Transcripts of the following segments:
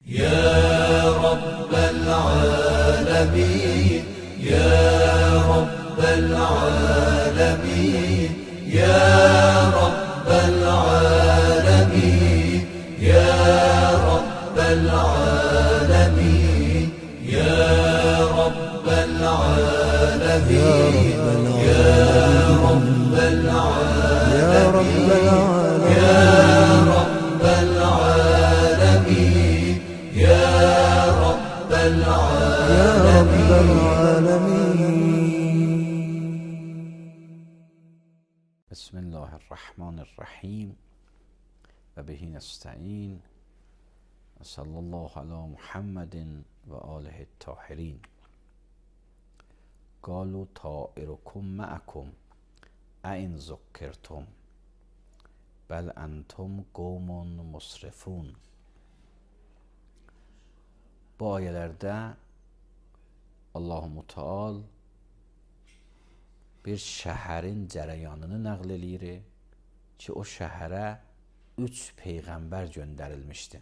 يا رب العالمين يا رب العالمين يا رب العالمين يا رب العالمين يا رب العالمين يا رب العالمين يا رب العالمين يا رب العالمين. بسم الله الرحمن الرحیم و به نستعین و صلی الله علی محمد و آله الطاهرین. قالوا طائرکم معکم این ذکرتم بل انتم قوم مسرفون. Bu ayələrdə Allah-u Teala bir şəhərin cərəyanını nəql eləyir ki, o şəhərə 3 peyğəmbər göndərilmişdi.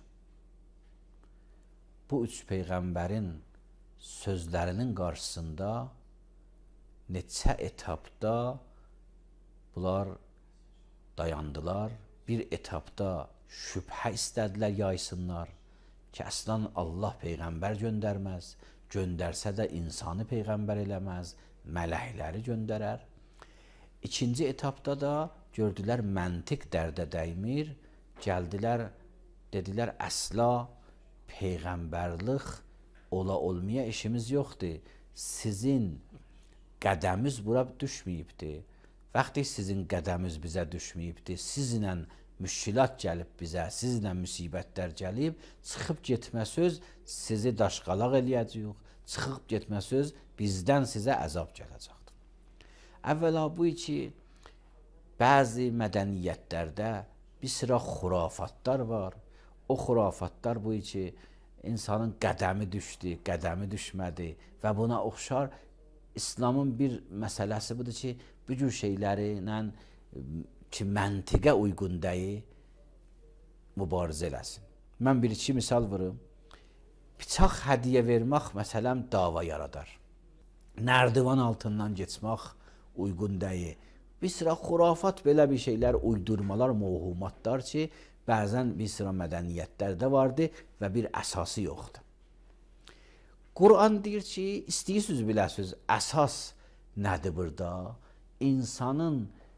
Bu 3 peyğəmbərin sözlərinin qarşısında neçə etapda bunlar dayandılar. Bir etapda şübhə istədilər yaysınlar ki, əslən Allah peyğəmbər göndərməz, göndərsə də insanı peyğəmbər eləməz, mələkləri göndərər. İkinci etapda da gördülər məntiq dərdə dəymir, gəldilər, dedilər əsla peyğəmbərlik olmaya işimiz yoxdur, sizin qədəmiz bura düşməyibdir. Vaxtı sizin qədəmiz bizə düşməyibdir, sizlə müşkilat gəlib bizə, sizlə müsibətlər gəlib, çıxıb getmə söz sizi daşqalaq eləyəcəyik, çıxıb getmə söz bizdən sizə əzab gələcəkdir. Əvvəla bu ki, bəzi mədəniyyətlərdə bir sıra xurafatlar var. O xurafatlar bu ki, insanın qədəmi düşdü, qədəmi düşmədi və buna oxşar İslamın bir məsələsi budur ki, bu cür şeylərlə ki, məntiqə uyğun deyil, mübarizə eləsin. Mən bir-iki misal vurum. Bıçaq hədiyyə vermək, məsələn, dava yaradar. Nərdivan altından geçmək uyğun deyil. Bir sıra xurafat, belə bir şeylər, uydurmalar, mövhumatlar ki, bəzən bir sıra mədəniyyətlərdə vardır və bir əsası yoxdur. Quran deyir ki, istəyirsiniz biləsiniz, əsas nədir burada? İnsanın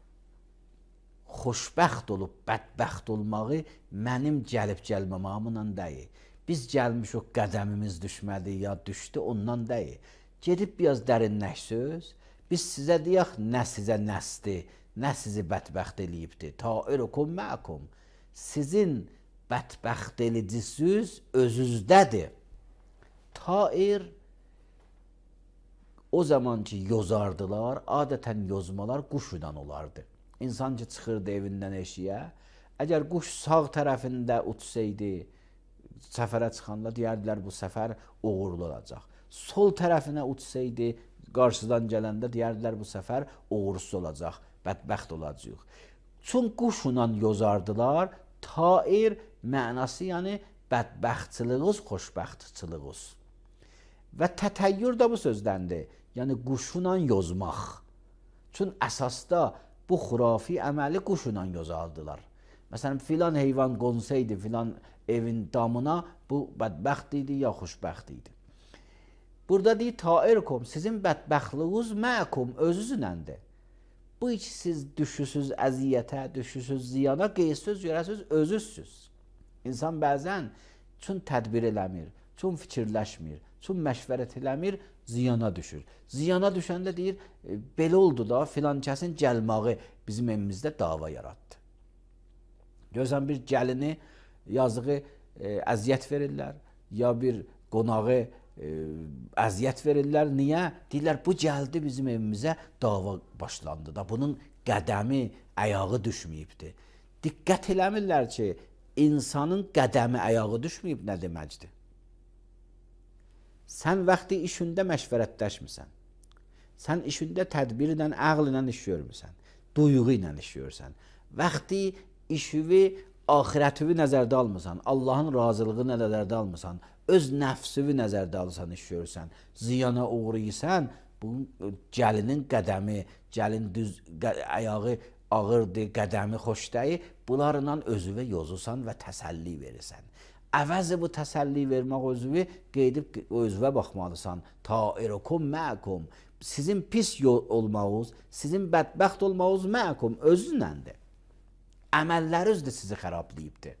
xoşbəxt olub, bədbəxt olmağı mənim gəlib-gəlməmamla deyil. Biz gəlmişik, qədəmimiz düşmədi, ya düşdü, ondan deyil. Gedib biraz dərinləşsiniz, biz sizə deyək, nə sizə nəsdir, nə sizi bədbəxt eləyibdir. Ta'irukum ma'akum. Sizin bədbəxt edicisiniz özünüzdədir. Tair o zaman ki yozardılar, adətən yozmalar quşudan olardı. İnsan ki çıxırdı evindən eşiyə, əgər quş sağ tərəfində uçsaydı, səfərə çıxanda deyərdilər bu səfər uğurlu olacaq. Sol tərəfinə uçsaydı, qarşıdan gələndə deyərdilər bu səfər uğursuz olacaq, bədbəxt olacaq. Çün quşla yozardılar, tair mənası yəni bədbəxtçılığız, xoşbəxtçılığız. Və tətəyyür də bu sözdəndir, yəni quşla yozmaq. Çün əsasda bu xurafi əməli quşla yozardılar. Məsələn, filan heyvan qonsaydı filan evin damına, bu bədbəxt idi ya xoşbəxt idi. Burada deyir, tairkum, sizin bədbəxtliğiniz məkum, özünüzləndir. Bu ki siz düşürsüz əziyyətə, düşürsüz ziyana, qeysiniz, görəsiniz, özüzsüz. İnsan bəzən çün tədbir eləmir, çün fikirləşmir, çün məşvərət eləmir, ziyana düşür. Ziyana düşəndə deyir, belə oldu da filan kəsin gəlməyi bizim evimizdə dava yaratdı. Görsən bir gəlini yazığı əziyyət verirlər, ya bir qonağı əziyyət verirlər. Niyə? Deyirlər, bu gəldi bizim evimizə, dava başlandı da. Bunun qədəmi, ayağı düşməyibdir. Diqqət eləmirlər ki, insanın qədəmi, ayağı düşməyib nə deməkdir? Sən vaxtı işində məşvərətləşmirsən. Sən işində tədbirlə, əql ilə iş görmürsən. Duyğu ilə iş görürsən. Vaxtı işivi axirətini nəzərdə almısan, Allahın razılığını nəzərdə almısan, öz nəfsini nəzərdə alsan, iş görürsən, ziyana uğrayırsan, bu gəlinin qədəmi, gəlin düz ayağı ağırdır, qədəmi xoş deyil, bunlarla özünə yozusan və təsəlli verirsən. Əvəzi bu təsəlli vermək özünü qeydib özünə baxmalısan. Tairukum məkum. Sizin pis olmağınız, sizin bədbəxt olmağınız məkum özünəndir. Əməlləriniz də sizi xərablayıbdır.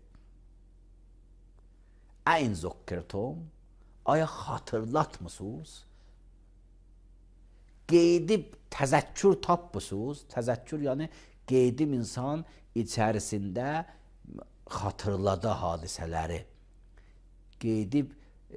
Əyn zokkirtum, aya xatırlatmısınız? Qeydib təzəkkür tapmısınız? Təzəkkür yəni qeydim insan içərisində xatırladı hadisələri. Qeydib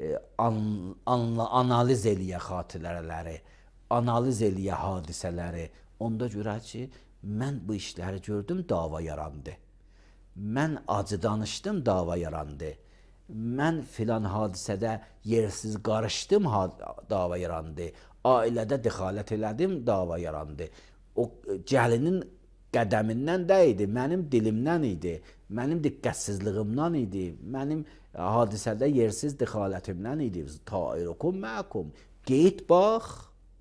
analiz eləyə xatirələri, analiz eləyə hadisələri. Onda görə ki, mən bu işləri gördüm, dava yarandı. Mən acı danışdım, dava yarandı. Mən filan hadisədə yersiz qarışdım, dava yarandı. Ailədə dexalət elədim, dava yarandı. O gəlinin qədəmindən də idi, mənim dilimdən idi, mənim diqqətsizliyimdən idi, mənim hadisədə yersiz dexalətimdən idi. Tairukum məkum. Qeyd bax.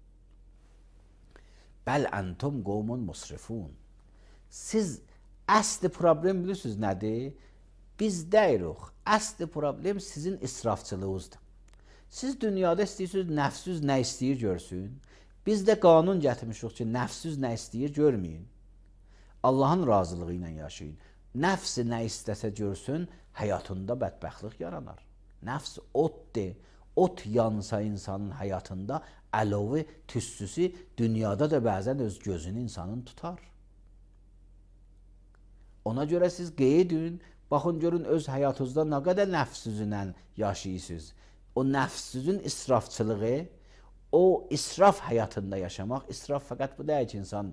Bəl əntum qovmun musrifun. Siz əsli problem bilirsiniz nədir? Biz deyirik, əsli problem sizin israfçılığınızdır. Siz dünyada istəyirsiniz, nəfsüz nə istəyir görsün. Biz də qanun gətirmişik ki, nəfsüz nə istəyir görməyin. Allahın razılığı ilə yaşayın. Nəfsi nə istəsə görsün, həyatında bədbəxtlik yaranar. Nəfs otdur. Ot yansa insanın həyatında əlovi, tüstüsü dünyada da bəzən öz gözünü insanın tutar. Ona görə siz qeydin, baxın görün öz həyatınızda nə qədər nəfsüzlə yaşayırsınız. O nəfsüzün israfçılığı, o israf həyatında yaşamaq, israf fəqət bu deyil ki, insan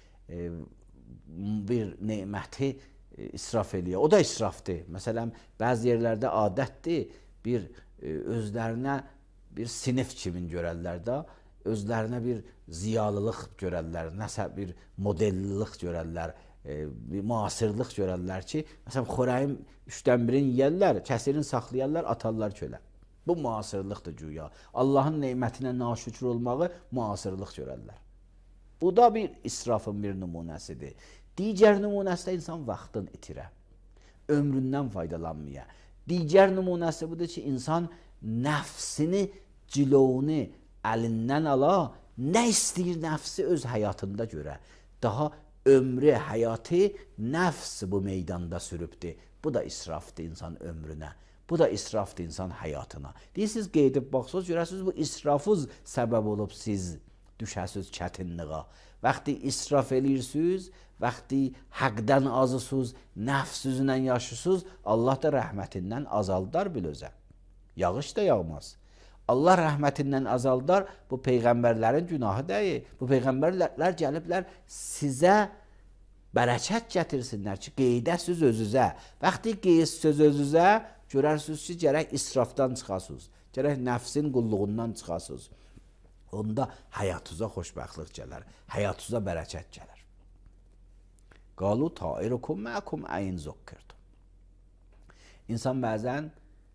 bir neməti israf eləyir. O da israfdır. Məsələn, bəzi yerlərdə adətdir, bir özlərinə bir sinif kimi görərlər də, özlərinə bir ziyalılıq görərlər, nəsə bir modellilıq görərlər, bir müasirlik görərlər ki, məsələn, xörəyin 3/1-ni yeyərlər, kəsirin saxlayarlar, atarlar kölə. Bu müasirlikdir güya. Allahın nemətinə naşükür olmağı müasirlik görərlər. Bu da bir israfın bir nümunəsidir. Digər nümunəsi də insan vaxtını itirə, ömründən faydalanmaya. Digər nümunəsi budur ki, insan nəfsini, cilovunu əlindən ala, nə istəyir nəfsi öz həyatında görə. Daha ömrü, həyatı nəfs bu meydanda sürübdür. Bu da israfdır insan ömrünə. Bu da israfdır insan həyatına. Deyirsiniz, qeydib baxsınız, görəsiniz, bu israfız səbəb olub siz düşəsiniz çətinliğə. Vaxtı israf eləyirsiniz, vaxtı həqdən azısınız, nəfsüzlə yaşısınız, Allah da rəhmətindən azaldar bilözə. Yağış da yağmaz. Allah rəhmətindən azaldar, bu peyğəmbərlərin günahı deyil. Bu peyğəmbərlər gəliblər sizə bərəkət gətirsinlər ki, qeydəsiz özünüzə. Vaxtı qeydəsiz özünüzə, görərsiniz ki, gərək israfdan çıxasınız, gərək nəfsin qulluğundan çıxasınız. Onda həyatınıza xoşbəxtlik gələr, həyatınıza bərəkət gələr. Qalu tairukum məkum əyn zokkirtum. İnsan bəzən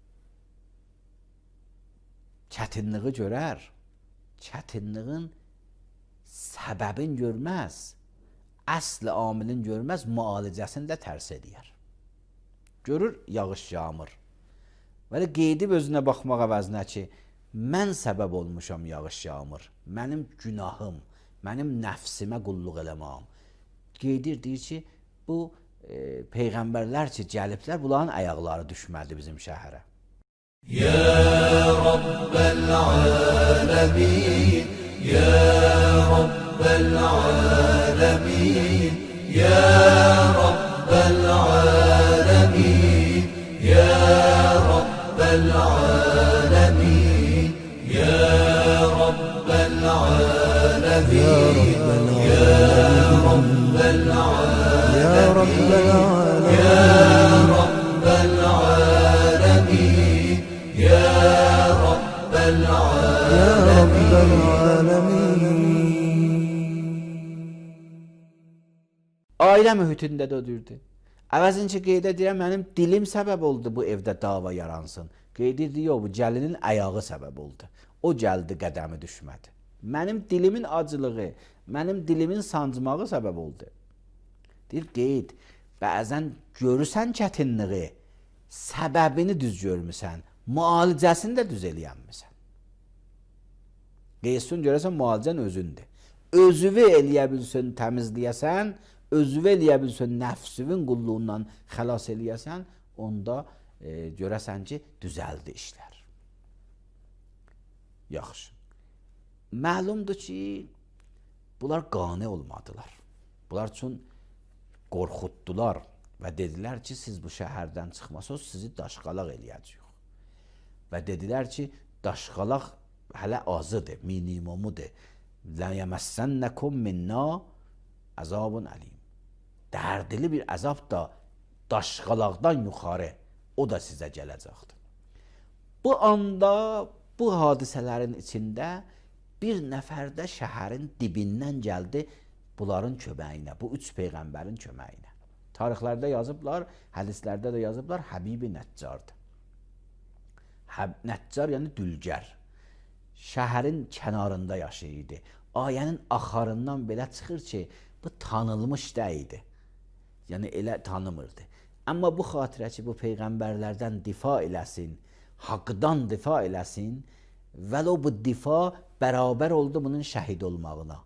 çətinliği görər, çətinliğin səbəbin görməz, əsl amilin görməz, müalicəsini də tərs edər. Görür, yağış yağmır. Və qeydib özünə baxmaq əvəzinə ki, mən səbəb olmuşam yağış yağmır, mənim günahım, mənim nəfsimə qulluq eləməyim. Qeydir, deyir ki, bu peyğəmbərlər ki, gəliblər, bunların ayaqları düşmədi bizim şəhərə. Ya Rabbel alemin, Ya Rabbel alemin, Ya Rabbel alemin, Ya Rabbel alemin, Ya Rabbel alemin, Ya Rabbel alemin, Ya Rabbel alemin, Ya Rabbel alemin, Ya Rabbel alemin. Ailə mühitində də ödürdü. Əvəzincə qeyd edirəm, mənim dilim səbəb oldu bu evdə dava yaransın. Qeyd edir, yox, bu gəlinin ayağı səbəb oldu. O gəldi, qədəmi düşmədi. Mənim dilimin acılığı, mənim dilimin sancmağı səbəb oldu. Deyir, qeyd, bəzən görürsən çətinliği, səbəbini düz görmüsən, müalicəsini də düz eləyənmisən. Qeydsun görəsən, müalicən özündür. Özüvü eləyə bilsin, təmizləyəsən, özüvü eləyə bilsin, nəfsüvün qulluğundan xəlas eləyəsən, onda görəsən ki, düzəldi işlər. Yaxşı. Məlumdur ki, bunlar qane olmadılar. Bunlar üçün qorxutdular və dedilər ki, siz bu şəhərdən çıxmasınız, sizi daşqalaq eləyəcəyik. Və dedilər ki, daşqalaq hələ azıdır, minimumudur. لَا يَمَسَّنَّكُمْ مِنَّا عَذَابٌ أَلِيمٌ. Dərdli bir əzab da daşqalaqdan yuxarı o da sizə gələcəkdir. Bu anda, bu hadisələrin içində bir nəfər də şəhərin dibindən gəldi bunların köməyinə, bu üç peyğəmbərin köməyinə. Tarixlərdə yazıblar, hədislərdə də yazıblar, Həbibi Nəccardır. Nəccar yəni dülgər. Şəhərin kənarında yaşayırdı. Ayənin axarından belə çıxır ki, bu tanınmış deyildi. Yəni elə tanımırdı. Amma bu xatirə ki, bu peyğəmbərlərdən difa eləsin, haqdan difa eləsin, vəlo bu difa bərabər oldu bunun şəhid olmağına.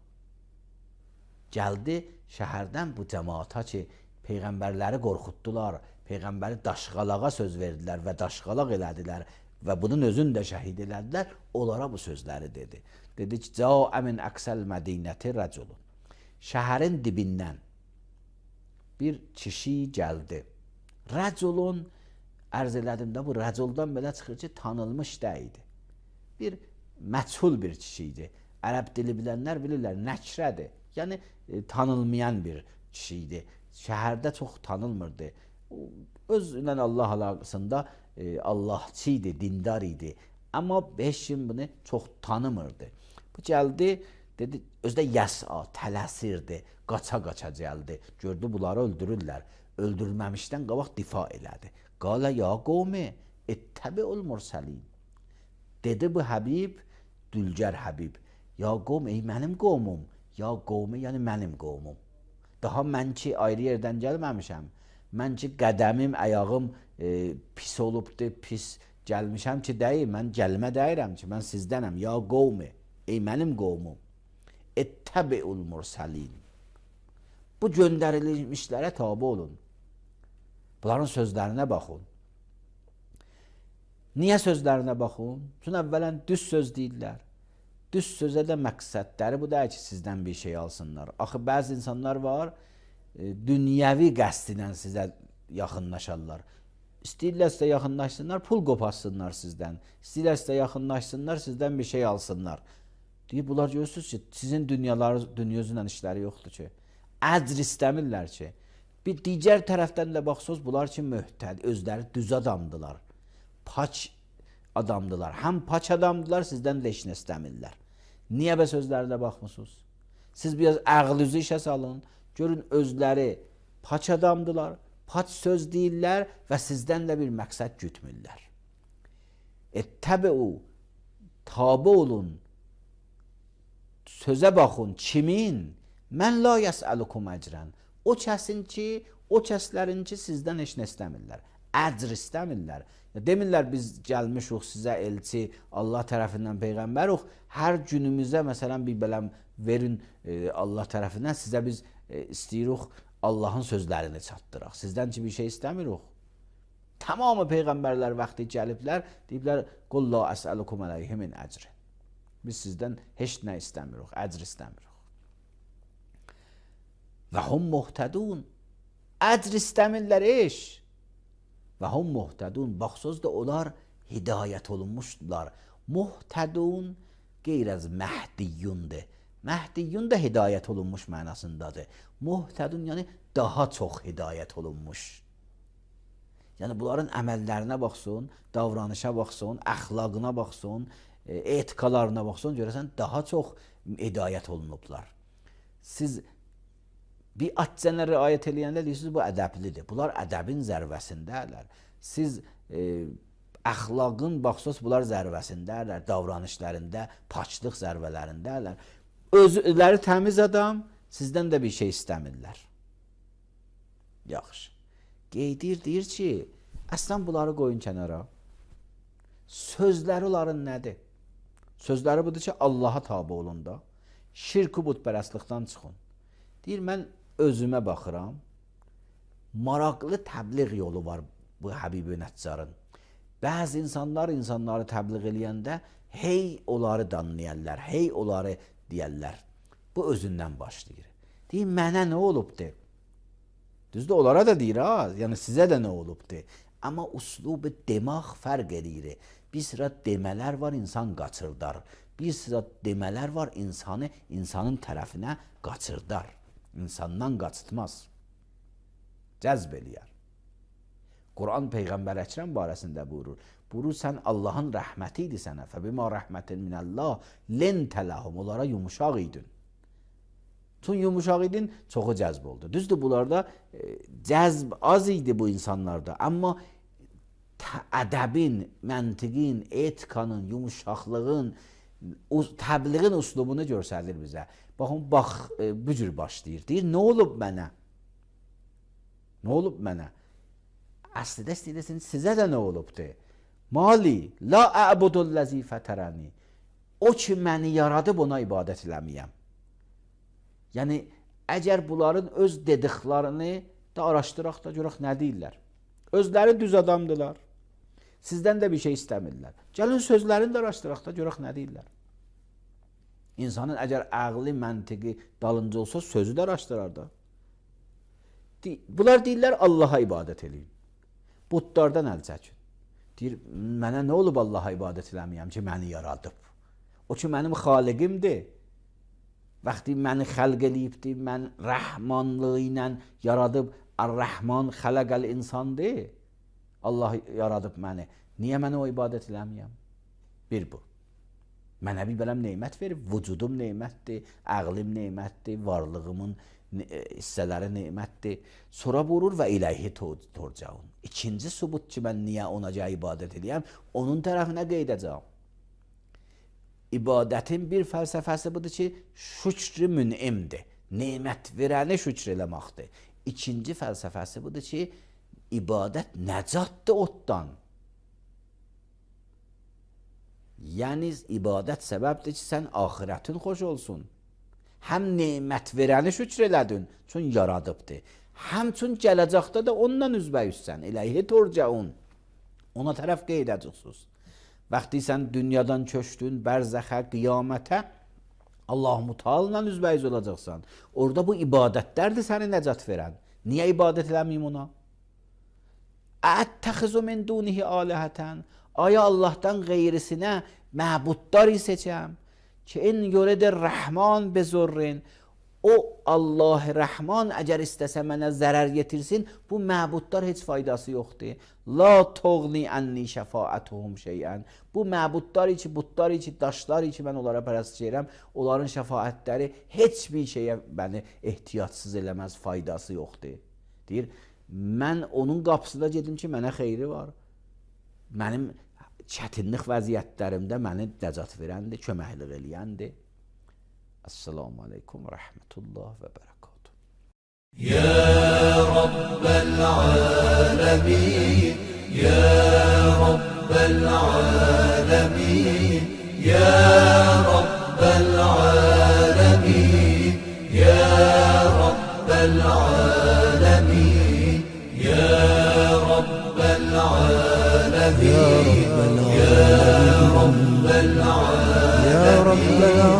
Gəldi şəhərdən bu cəmaata ki, peyğəmbərləri qorxutdular, peyğəmbəri daşqalağa söz verdilər və daşqalaq elədilər və bunun özünü də şəhid elədilər, onlara bu sözləri dedi. Dedi ki, Câə min əqsəl mədinəti rəculun. Şəhərin dibindən bir kişi gəldi. Rəculun, ərz elədim də bu rəculdan belə çıxır ki, tanınmış deyildi. Bir məchul bir kişi idi. Ərəb dili bilənlər bilirlər, nəkrədir. Yəni tanınmayan bir kişi idi. Şəhərdə çox tanınmırdı. Özünlə Allah əlaqəsində Allahçı idi, dindar idi. Amma heç kim bunu çox tanımırdı. Bu gəldi, dedi, özdə yəsa, tələsirdi, qaça-qaça gəldi. Gördü, bunları öldürürlər. Öldürülməmişdən qabaq difa elədi. Qalə ya qovmi, ettəbi'ul mursəlin. Dedi bu Həbib, dülgər Həbib. Ya qovm, ey mənim qovmum. Ya qovmi, yəni mənim qovmum. Daha mən ki, ayrı yerdən gəlməmişəm. Mən ki, qədəmim, ayağım pis olubdur, pis gəlmişəm ki, deyil, mən gəlmə deyirəm ki, mən sizdənəm. Ya qovmi, ey mənim qovmum. Ettəbi'ul mursəlin. Bu göndərilmişlərə tabi olun. Bunların sözlərinə baxın. Niyə sözlərinə baxın? Çünki əvvələn düz söz deyirlər. Düz sözə də məqsədləri bu deyil ki, sizdən bir şey alsınlar. Axı, bəzi insanlar var, dünyəvi qəsdindən sizə yaxınlaşarlar. İstəyirlərsə yaxınlaşsınlar, pul qoparsınlar sizdən. İstəyirlərsə yaxınlaşsınlar, sizdən bir şey alsınlar. Deyib, bunlar görürsünüz ki, sizin dünya üzrlə işləri yoxdur ki. Əcr istəmirlər ki. Bir digər tərəfdən də baxsınız, bunlar ki, möhtəd, özləri düz adamdılar. Paç adamdılar. Həm paç adamdılar, sizdən də işini istəmirlər. Niyə bə sözlərlə baxmısınız? Siz biraz ağlınızı işə salın. Görün, özləri paç adamdılar, paç söz deyirlər və sizdən də bir məqsəd gütmürlər. Ettəbi'u, tabi olun, sözə baxın, kimin? Mən la yəsəlukum əcrən. O kəsin ki, o kəslərin ki, sizdən heç nə istəmirlər. Əcr istəmirlər. Demirlər, biz gəlmişik sizə elçi, Allah tərəfindən peyğəmbərik, hər günümüzə, məsələn, bir bələm verin Allah tərəfindən, sizə biz istəyirik Allahın sözlərini çatdıraq. Sizdən ki, bir şey istəmirik. Tamamı peyğəmbərlər vaxtı gəliblər, deyiblər, qul la əsəlukum əleyhi min əcrin. Biz sizdən heç nə istəmirik, əcr istəmirik. Və hum muhtədun. Əcr istəmirlər iş. Və hum muhtədun. Baxsız da onlar hidayət olunmuşdular. Muhtədun qeyr az məhdiyyundur. Məhdiyyun da hidayət olunmuş mənasındadır. Muhtədun yəni daha çox hidayət olunmuş. Yəni bunların əməllərinə baxsın, davranışa baxsın, əxlaqına baxsın, etiqalarına baxsın, görəsən daha çox hidayət olunublar. Siz biatçənə riayət eləyəndə deyirsiniz, bu ədəblidir. Bunlar ədəbin zərvəsindədirlər. Siz əxlaqın baxsız, bunlar zərvəsindədirlər. Davranışlarında, paçlıq zərvələrindədirlər. Özləri təmiz adam, sizdən də bir şey istəmirlər. Yaxşı. Qeydir, deyir ki, əslən bunları qoyun kənara. Sözləri onların nədir? Sözləri budur ki, Allaha tabi olun da. Şirk-i budpərəstlikdən çıxın. Deyir, mən özümə baxıram. Maraqlı təbliğ yolu var bu Həbib-i Nəccarın. Bəzi insanları təbliğ eləyəndə hey onları danlayarlar, hey onları deyərlər. Bu özündən başlayır. Deyir, mənə nə olubdur? Düzdür, onlara da deyir, yəni sizə də nə olubdur? Amma uslubu demağ fərq edir. Bir sıra demələr var, insan qaçırdar. Bir sıra demələr var, insanın tərəfinə qaçırdar. İnsandan qaçıtmaz. Cəzb eləyər. Quran Peyğəmbər Əkrəm barəsində buyurur. Buyurur, sən Allahın rəhməti idi sənə. Fəbimə rəhmətin minəllah lentə ləhum. Onlara yumuşaq idin. Çün yumuşaq idin, çoxu cəzb oldu. Düzdür, bunlarda cəzb az idi bu insanlarda. Amma ədəbin, məntiqin, etikanın, yumuşaqlığın, təbliğin uslubunu görsəlir bizə. Baxın, bu cür başlayır. Deyir, nə olub mənə? Nə olub mənə? Əslində istəyirsiniz, sizə də nə olubdur? Mali, la əbudulləzi fətərəni. O ki, məni yaradıb, ona ibadət eləməyəm. Yəni, əgər bunların öz dediklərini da araşdıraq da görək nə deyirlər. Özləri düz adamdılar. Sizdən də bir şey istəmirlər. Gəlin sözlərini də araşdıraq da görək nə deyirlər. İnsanın əgər əqli, məntiqi dalınca olsa sözü də araşdırar da. Bunlar deyirlər Allaha ibadət eləyin. Butlardan əl çəkin. Deyir, mənə nə olub Allaha ibadət eləməyəm ki, məni yaradıb. O ki, mənim xaliqimdir. Vaxtı məni xəlq eləyibdir, mən rəhmanlığı ilə yaradıb, Ar-Rəhman xələqəl insandır. Allah yaradıb məni. Niyə mənə o ibadət eləməyəm? Bir bu. Mənə bir bələm neymət verib, vücudum neymətdir, əqlim neymətdir, varlığımın hissələri neymətdir. Sonra buyurur və iləyhi turcaun. İkinci sübut ki, mən niyə onaca ibadət eləyəm, onun tərəfinə qeydəcəm. İbadətin bir fəlsəfəsi budur ki, şükrü münimdir. Neymət verəni şükr eləməkdir. İkinci fəlsəfəsi budur ki, ibadət nəcatdır otdan. Yəni, ibadət səbəbdir ki, sən axirətin xoş olsun. Həm neymət verəni şükr elədin, çün yaradıbdır. Həm çün gələcəkdə də ondan üzbəyüzsən. İləyhi turcaun. Ona tərəf qeydəcəksiniz. Vaxtı sən dünyadan köçdün, bərzəxə, qiyamətə, Allah-u Teala'la üzbəyiz olacaqsan. Orada bu ibadətlərdir səni nəcat verən. Niyə ibadət eləməyim ona? Ətəxizu min dunihi alihətən. Aya Allahdan qeyrisinə məbudları seçəm. Ki, in yuridir rəhman bezurrin. O Allah Rəhman əgər istəsə mənə zərər yetirsin, bu məbudlar heç faydası yoxdur. La toğni ənni şəfaətuhum şeyən. Bu məbudlar ki, butlar ki, daşlar ki, mən onlara pərəst edirəm, onların şəfaətləri heç bir şeyə məni ehtiyatsız eləməz, faydası yoxdur. Deyir, mən onun qapısında gedim ki, mənə xeyri var. Mənim çətinlik vəziyyətlərimdə məni nəcat verəndir, köməklik eləyəndir. Esselamu aleykum ve rahmetullah ve berekatuhu. Ya Rabbel alemin, Ya Rabbel alemin, Ya Rabbel alemin, Ya Rabbel alemin, Ya Rabbel alemin, Ya Rabbel alemin, Ya Rabbel alemin.